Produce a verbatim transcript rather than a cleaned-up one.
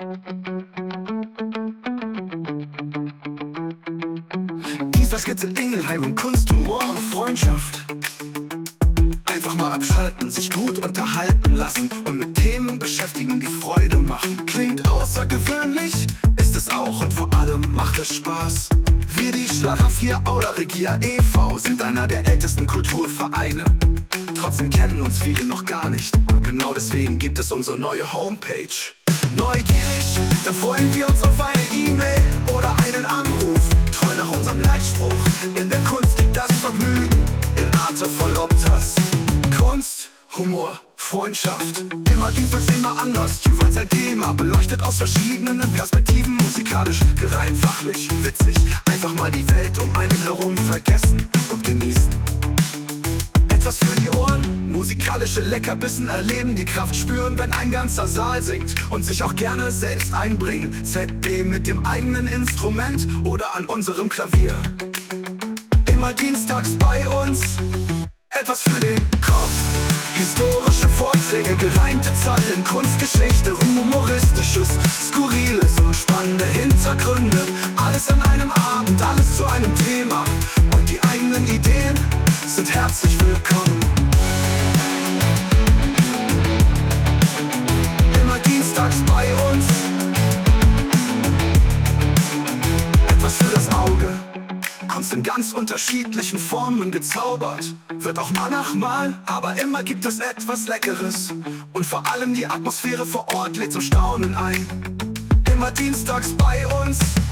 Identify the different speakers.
Speaker 1: Dienstags geht's in Ingelheim um Kunst, Humor und Freundschaft. Einfach mal abschalten, sich gut unterhalten lassen und mit Themen beschäftigen, die Freude machen. Klingt außergewöhnlich, ist es auch, und vor allem macht es Spaß. Wir, die Schlager vier oder Regia e V, sind einer der ältesten Kulturvereine. Trotzdem kennen uns viele noch gar nicht. Genau deswegen gibt es unsere neue Homepage. Neugierig, da freuen wir uns auf eine E-Mail oder einen Anruf. Treu nach unserem Leitspruch: in der Kunst liegt das Vergnügen, in Arte voll Obtas. Kunst, Humor, Freundschaft, immer dienstags, immer anders, jeweils ein Thema, beleuchtet aus verschiedenen Perspektiven, musikalisch, gereimt, fachlich, witzig. Einfach mal die Welt um einen herum vergessen und genießen. Etwas für die Ohren, musikalische Leckerbissen erleben, die Kraft spüren, wenn ein ganzer Saal singt, und sich auch gerne selbst einbringen. Z B mit dem eigenen Instrument oder an unserem Klavier. Immer dienstags bei uns, etwas für den Kopf. Historische Vorträge, gereimte Zeilen, Kunstgeschichte, humoristisches, skurriles und spannende Hintergründe. Alles an einem Abend, alles zu einem Thema, und die eigenen Ideen sind herzlich willkommen. Immer dienstags bei uns, etwas für das Auge. Kunst in ganz unterschiedlichen Formen gezaubert, wird auch mal nach mal, aber immer gibt es etwas Leckeres. Und vor allem die Atmosphäre vor Ort lädt zum Staunen ein. Immer dienstags bei uns.